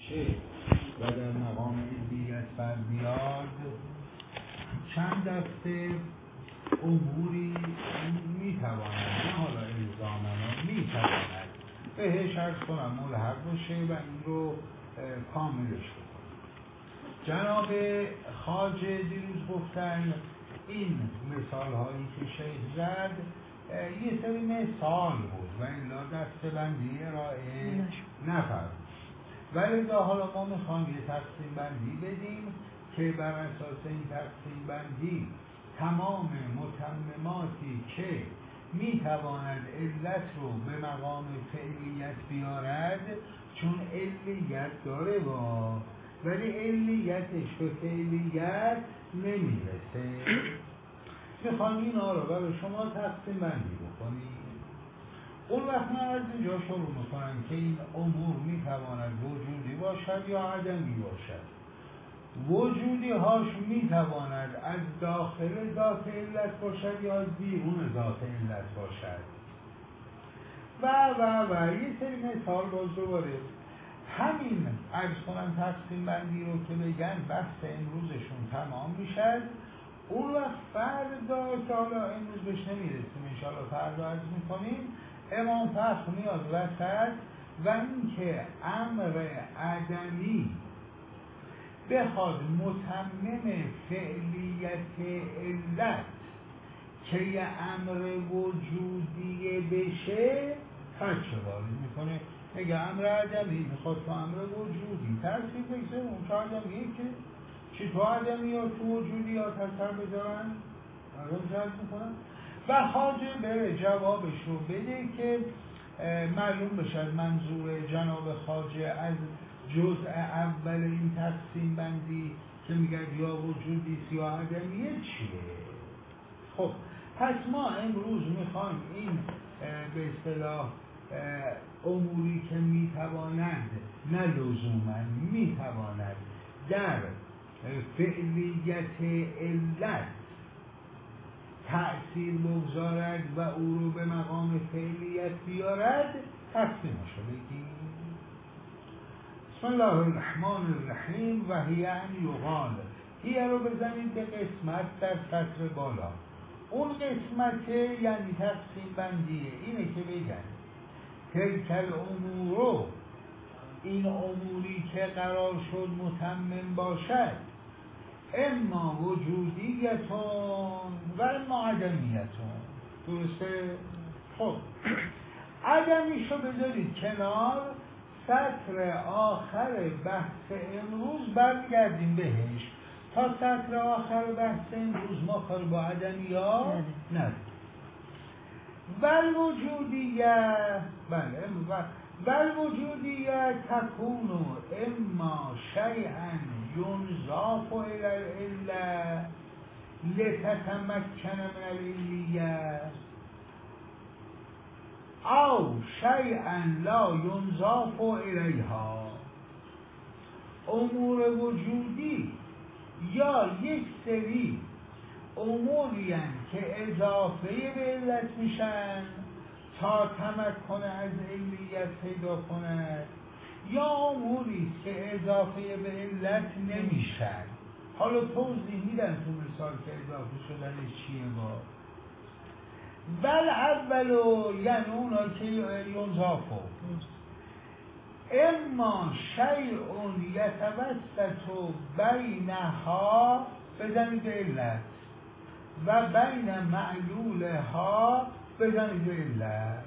چه و در مقام علیت برمیاد چند دسته اموری میتواند، نه حالا الزاماً میتواند بهش عرض کنم ملحق باشه و این رو کاملش بکنم. جناب خواجه دیروز گفتن این مثال هایی که شیخ زد یه سری مثال بود و الا دسته‌بندی ارائه نفرد، ولی حالا ما میخوام یه تقسیم بندی بدیم که بر اساس این تقسیم بندی تمام متمماتی که میتواند علت رو به مقام فعلیت بیارد، چون علیت داره ولی علیتش به فعلیت نمیرسه، میخوام اینا رو برای شما تقسیم بندی بکنیم. اون وقت من از اینجا شروع میکنم که این امور میتواند وجودی باشد یا عدمی باشد. وجودی هاش میتواند از داخل ذات علت باشد یا از بیرون ذات علت باشد و یه سری مثال باز دوباره همین عرض کنم تقسیم بندی رو که بگن بحث امروزشون تمام میشد. اون وقت فردا که حالا امروز بهش نمیرسیم انشاءالله فردا عرض میکنیم امام فخر میاد وسط و اینکه امر عدمی بخواد متمم فعلیت علت که یه امر وجودیه بشه خدشه وارد میکنه، میگه امر عدمی میخواد تو امر وجودی ترسیب بگذاره، اون که عدمیه که چی تو عدمی یا تو وجودی یا تسر بذارن جذب میکنن و خواجه بره جوابش رو بده که معلوم بشد منظور جناب خواجه از جزء اول این تقسیم بندی که میگه یا وجودیست یا عدمیه چیه. خب پس ما امروز میخوایم این به اصطلاح اموری که میتوانند نه لزوما میتواند در فعلیت علت تأثیر بگذارد و او رو به مقام فعلیت بیارد تقسیمش رو بگیم. بسم الله الرحمن الرحیم. و هی ان یقال، هی رو بزنید به قسمت در سطر بالا. اون قسمت یعنی تقسیم بندیه اینه که بگن تلک الامور، این اموری که قرار شد متمم باشد اما وجودیتون و اما عدمیتون. درسته؟ خب عدمیشو بذارید کنار، سطر آخر بحث امروز برگردیم بهش. تا سطر آخر بحث امروز ما کار با عدمیات نداریم. والوجودیه، بله، والوجودیه تکون اما شیئا ینضاف الی العله لتتمکن من العلیه او شیئا لا ینضاف الیها. امور وجودی یا یک سری اموری که اضافه به علت میشن تا تمکن از علیت پیدا کند، یا اموری که اضافه به علت نمیشن. حالا توضیح میدن تو مثال که اضافه شدنش چیه با بل اولو، یعنی اونا که ینضافو اما شیء یتوسط بینها، بزنید به علت، و بین معلولها بزنید به علت.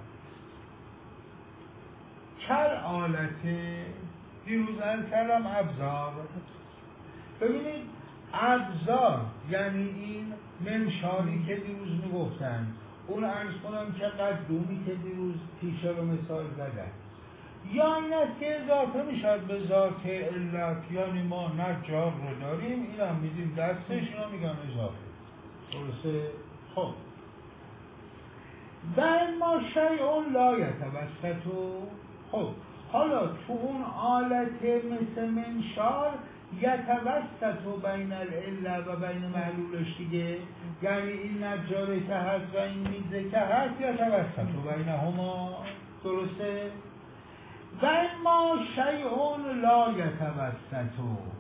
چر آلته دیروز کردم ابزار. ببینید ابزار یعنی این منشاری که دیروز میگفتن، اون عرض کنم که قدومی که دیروز تیشه رو مثال زدن، یا این است که اضافه میشد به ذات علت، یعنی ما نجار رو داریم این هم میدیم دستش، اینا میگن اضافه. درسته؟ خب و ما شیء لا یتوسط. خب حالا تو اون آلت مثل منشار یتوسط بین العله و بین معلولش دیگه، یعنی این نجاره که هست و این میزه که هست یتوسط بینهما. درسته؟ و اما شیء لا یتوسط،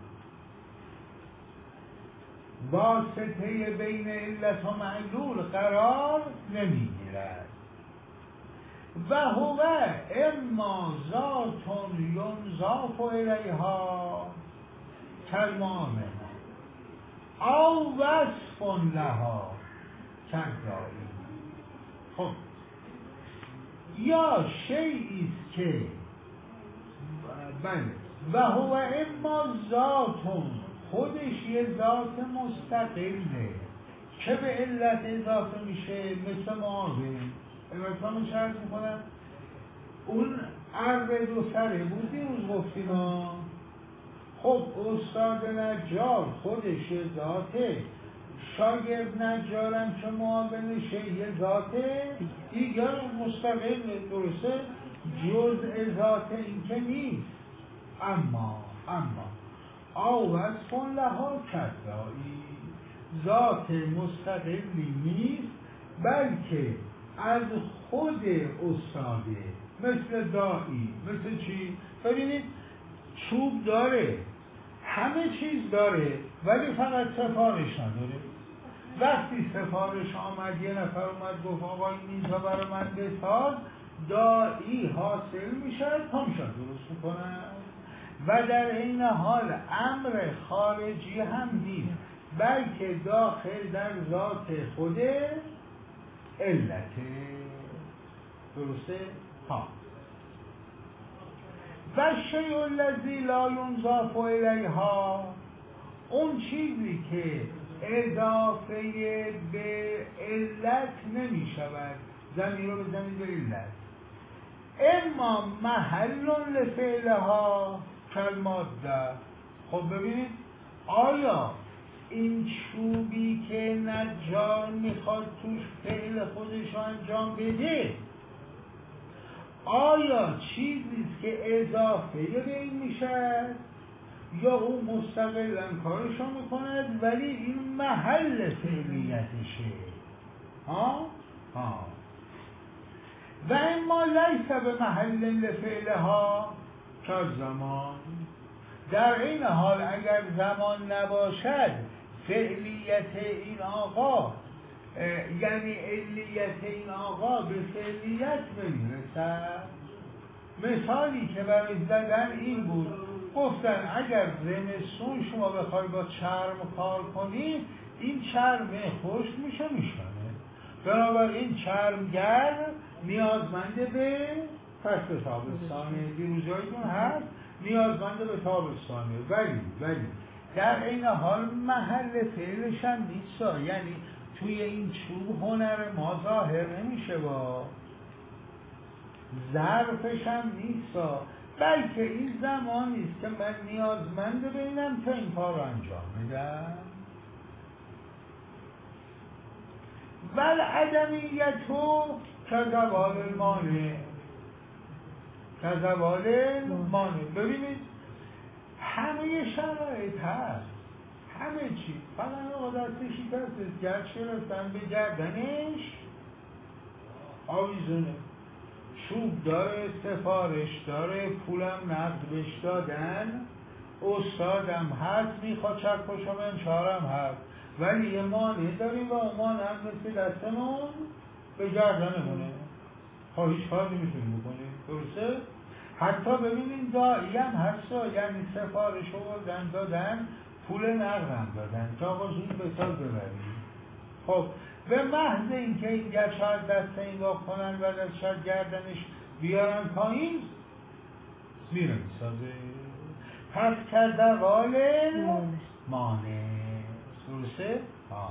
واسطه بین علت و معلول قرار نمیگیرد. و هو اما ذات ینضاف الیها کالمؤمن او وصف لها کالداعی. خب یا شیئی است که بله و هو اما ذات، خودش یه ذات مستقله که به علت اضافه میشه، مثل معاون. امروز شرط میکنم اون عرب دو سره بود دیروز گفتیم ها. خب استاد نجار خودش یه ذاته، شاگرد نجارم که معاونشه یه ذاته دیگر مستقل، درسته؟ جزء ذات این که نیست. اما او وصف لها کالداعی، ذات مستقلی نیست بلکه از خود استاده، مثل داعی. مثل چی؟ ببینید چوب داره، همه چیز داره، ولی فقط سفارش نداره. وقتی سفارش آمد، یه نفر اومد گفت آقا این میزا برای من بساز، داعی حاصل میشه، تا میشه درست میکنن. و در این حال امر خارجی هم نیست بلکه داخل در ذات خود علته، درسته؟ ها. و شیء الذی لا ینضاف الیها، اون چیزی که اضافه به علت نمی شود، ضمیر رو بزنید به علت، اما محل لفعلها کالماده. خب ببینید آیا این چوبی که نجار میخواد توش فعل خودش رو انجام بده، آیا چیزیست که اضافه به این میشه یا اون مستقلا کارشو میکند ولی این محل فعلیتشه؟ ها؟ و اما لیس به محل لفعلها کالزمان، در این حال اگر زمان نباشد فعلیت این آقا، یعنی علیت این آقا به فعلیت نمیرسد. مثالی که برای زدن این بود، گفتن اگر زمستون شما بخوای با چرم کار کنید، این چرم خشک میشه میشکنه، بنابراین چرمگر نیازمند به فصل تابستانه. دیروزایتون هست نیازمند به تابستانه، ولی در این حال محل فعلش هم نیست، یعنی توی این چوب هنر ما ظاهر نمیشه، با ظرفش هم نیست، بلکه این زمانیست که من نیازمند بینم تا این کار رو انجام بدم. والعدمیتو کزوال المانع، کزوال المانع. ببینید همه شرایط هست، همه چی، فقط آقا دستشی دستش گرچه رسن به گردنش آویزونه، چوب داره، سفارش داره، پولم نقد بهش دادن، استادم هست، میخواد چک پشم انشارم هست، ولی یه مانع داریم و اون مانع هم مثل دستمون به گردنمونه، هیچ کار نمیتونیم بکنیم، درسته؟ حتی ببینیم داعی هم هست، یعنی سفارش رو دادن، پول نقد هم دادن که آقا زود به سال ببریم. خب به محض اینکه این گرچه دست این واق کنن و دستش گردنش بیارن پایین میره میسازه. پس کزوال مانع، درسته؟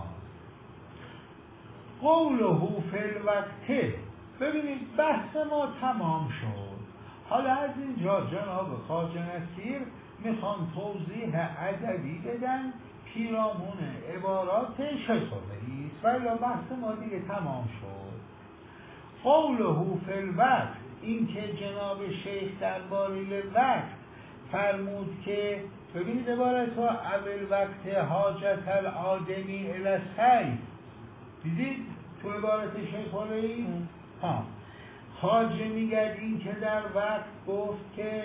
قوله فی الوقت. ببینید بحث ما تمام شد. حالا از اینجا جناب خواجه نصیر میخوان توضیح ادبی بدن پیرامون عبارات شیخ الرئیس، ولی بحث ما دیگه تمام شد. قوله فی الوقت، این که جناب شیخ درباره وقت فرمود که ببینید عبارت ها، اول وقت حاجت الآدمی الی السیف، دیدید تو عبارت شیخ الرئیس؟ خواجه میگه این که در وقت گفت که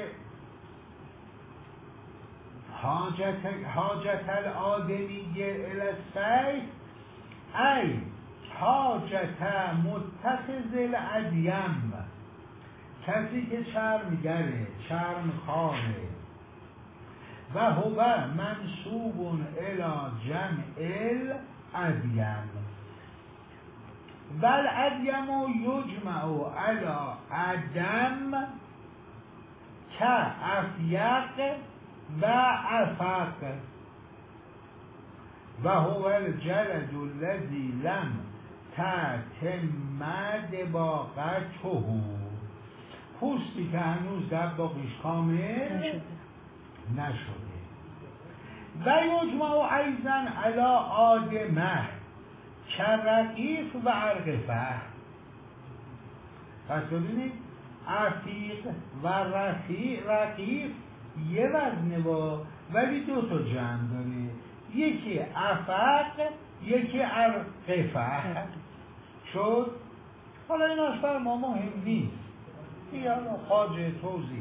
حاجت الآدمی الاسیف ای حاجت متخذ الادیم، کسی که چرمگره، چرمخواره، و هو منصوب الی جمع الادیم و الادیم یجمع علی عدم که افیق و افق و هو الجلد الذی لم تتم دباغته، پوستی که هنوز دباغش کامل نشده. و یجمع ایضا علی آدمه کرقیف و ارقفه. پس ببینید عفیق و رقیف یه وزنه ولی دو تا جمع داره، یکی افق یکی ارقفه شد. حالا ایناش بر ما مهم نیست، یا خواجه توضیح.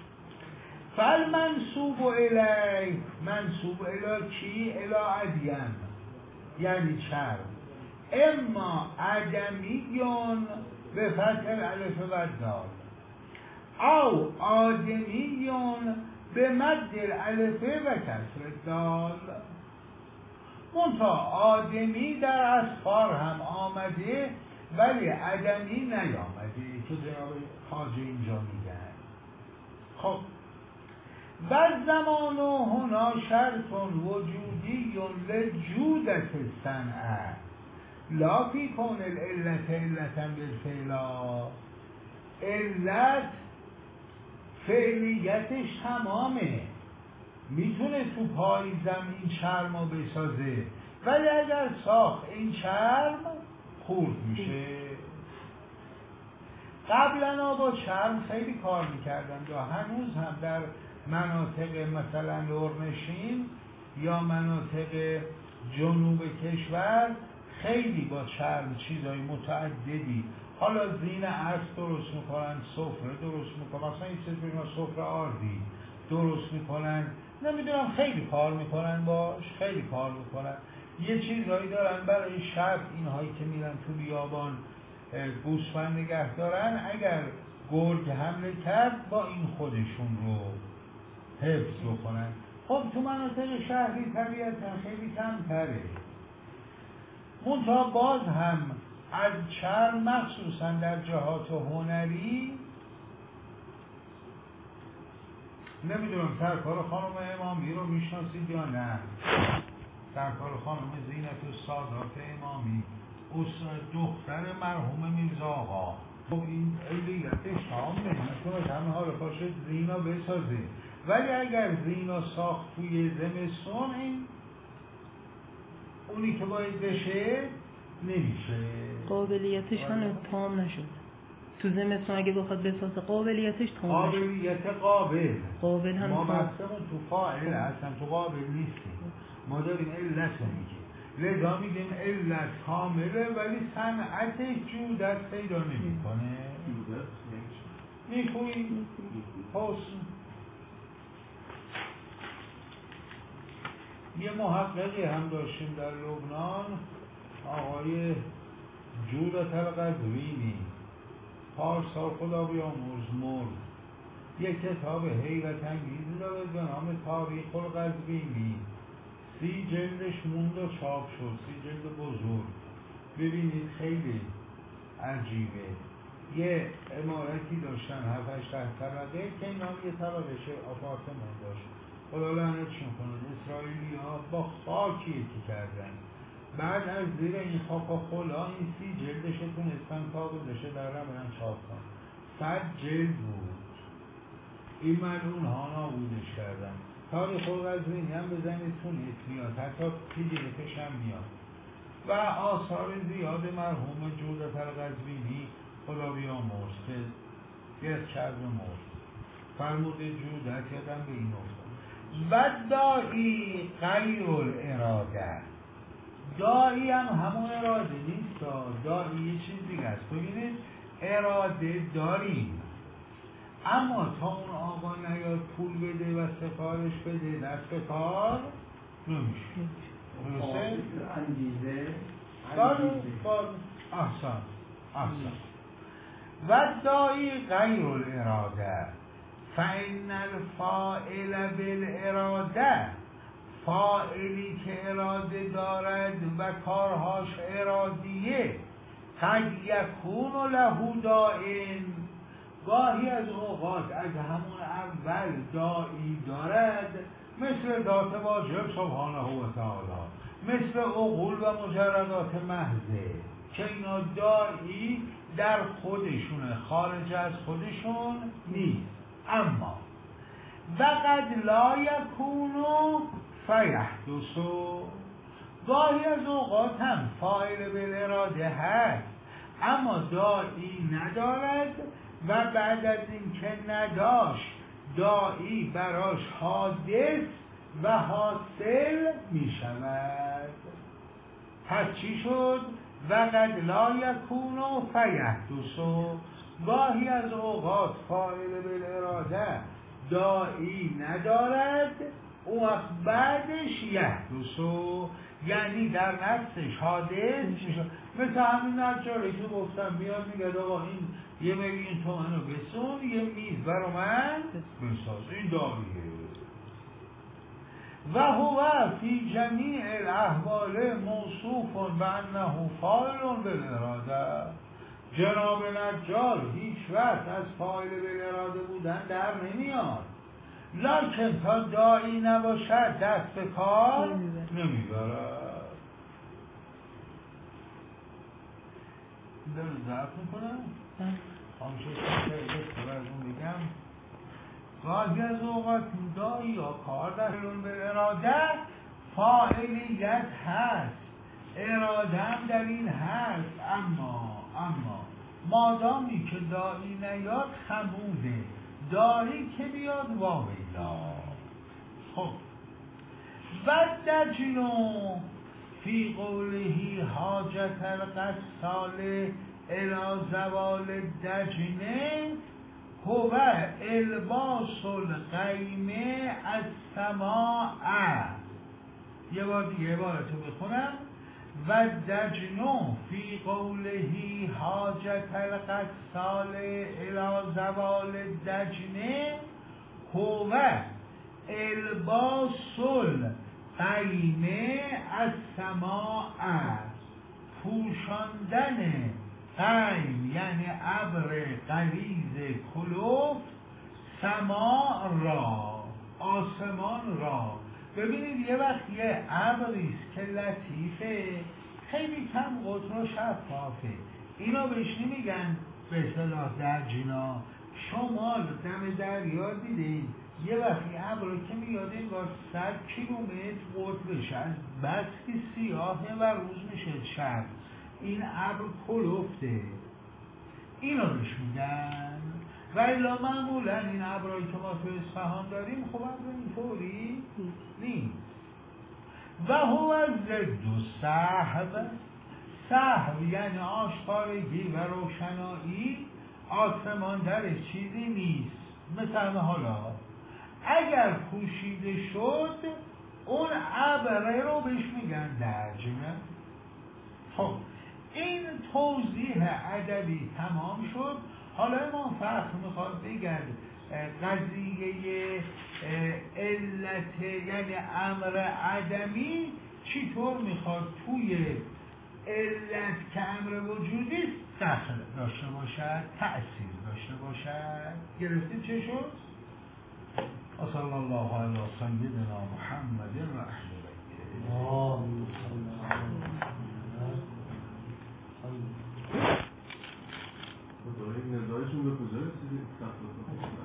فالمنصوب الی، منصوب الی کی؟ الی ادیم، یعنی چرم، اما ادمیون به فتح الالف و الدال او آدمیون به مد الالف و کسر الدال. منتها آدمی در اسفار هم آمده ولی ادمی نیامده که جناب خواجه اینجا میگن. خب بر زمان و هنا شرط وجودی لجودت صنعه لا فی کون العلت علتا بالفعلا. علت فعلیتش تمامه، میتونه تو پای زمین چرمو بسازه، ولی اگر ساخت این چرم خورد میشه. قبلا با چرم خیلی کار میکردن و هنوز هم در مناطق مثلا لرنشین یا مناطق جنوب کشور خیلی با چرم چیزای متعددی، حالا زین اسب درست میکنن، سفره درست میکنن، مثلا این چیز سفره آردی درست میکنن، نمیدونم خیلی کار میکنن باش، خیلی کار میکنن. یه چیزهایی دارن برای شب، اینهایی که میرن تو بیابان گوسفند نگه دارن، اگر گرگ حمله کرد با این خودشون رو حفظ بکنن. خب تو مناطق شهری طبیعتا خیلی کمتره. منتها باز هم از چرم مخصوصا در جهات هنری، نمیدونم سرکار خانم امامی رو میشناسید یا نه؟ سرکار خانم زینت السادات امامی، دختر مرحوم میرزا آقا. خب این علیتش تمامه، میتونه همه حال باشه زینا بسازه، ولی اگر زینا ساخت توی زمستون، این اونی که باید بشه نمیشه، قابلیتش هنوز تمام نشده. تو زمستون اگه بخواد بسازه قابلیتش تمام نشده. قابلیت قابل هم ما بحثمون تو فاعل اصلا تو قابل نیستیم، ما داریم علت رو میگیم، لذا میگیم علت کامله ولی صنعت جودت پیدا نمیکنه. نیکویی حسن. یه محققی هم داشتیم در لبنان، آقای جودت القزوینی، پارسال خدا بیامرز مرد، یک کتاب حیرت انگیزی داره به نام تاریخ القزوینی، 30 جلدش موند و چاپ شد، 30 جلد بزرگ. ببینید خیلی عجیبه. یه عمارتی داشتن 7-8 طبقه که این هم یه طبقه آپارتمان داشت. خدا لعنتشون کنه، اسرائیلی ها با خاکی یکی کردن. بعد از زیر این خاک و خلا این 30 جلدش تونستن کاغذش در رمضان چاپ کن. 100 جلد بود. این ملعون ها نابودش کردن. تاریخ القزوینی هم بزنید تو نیت میاد، حتی پیدیفش هم میاد. و آثار زیاد مرحوم جودت القزوینی خدا بیامرز که گرد کرد و مرد. فرمود جودت یادم به این افتاد. و دائی غیر الاراده، دائی هم همون اراده نیست، دائی یه چیز دیگه است. ببینید اراده داریم، اما تا اون آقا نیاد پول بده و سفارش بده دست به کار نمیشه. انگیزه احسن و دایی غیر الاراده فإن الفاعل بالاراده، فاعلی که اراده دارد و کارهاش ارادیه، قد یکون له دائن، گاهی از اوقات از همون اول دائی دارد، مثل ذات واجب سبحانه و تعالی، مثل عقول و مجردات محضه که اینا دائی در خودشونه، خارج از خودشون نیست. اما وقد لا یکونو فیحدثو، گاهی از اوقات هم فاعل بالاراده هست اما دائی ندارد و بعد از این که نداشت دائی براش حادث و حاصل می شود. پس چی شد؟ وقد لا یکونو فیحدثو، گاهی از اوقات فاعل بالاراده دائی ندارد او بعدش یحدثو، یعنی در نفسش حادث میشه. مثل همین نجاری که گفتم میاد میگه آقا این 1,000,000 تومن رو بسون یه میز برا من بساز، این داریه. و هو فی جمیع الاحوال موصوف و انه فاعل بالاراده، جناب نجار هیچ وقت از فاعل بالاراده بودن در نمیاد، لکن تا دائی نباشد دست به کار نمیبرد. دارم ضعف میکنم خامشه بگم گاهی از اوقات دائی یا کار در اراده فاعلیت هست، اراده هم در این هست، اما مادامی که دائی نیاد خموده، داری که بیاد واویلا. خب و دجنو فی قوله حاجت القصال الى زوال دجنه هو الباس القیمه از سماع. یه بار دیگه عبارتو بخونم. و دجنو فی قوله حاجت القصال الى زوال دجنه هو الباس القیمه از سماع، پوشاندن قیم یعنی ابر غلیظ کلوف سماع را، آسمان را. ببینید یه وقت یه ابریست که لطیفه، خیلی کم قطر و شفافه، اینا بهش نمیگن به اصطلاح دجنا. شمال دم دریا دیدین یه وقتی ابر که میاد انگار 100 کیلومتر قطرش از بس که سیاهه و روز میشه شب، این ابر کلفته، اینا بهش میگن. و الا معمولا این ابرایی که ما تو اصفهان داریم خب ابر اینطوری نیست. و هو ضد سحب، سحب یعنی آشکارگی و روشنایی، آسمان درش چیزی نیست. مثلا حالا اگر پوشیده شد اون ابره رو بهش میگن دجنه. خب این توضیح ادبی تمام شد. حالا امام فخر میخواد بگن قضیه علت یعنی امر عدمی چطور میخواد توی علت که امر وجودی دخل داشته باشد، تأثیر داشته باشد. گرفتید چه شد؟ صلی الله علی سیدنا محمد و اهل بیته. نظارشون به کجا رسیدید؟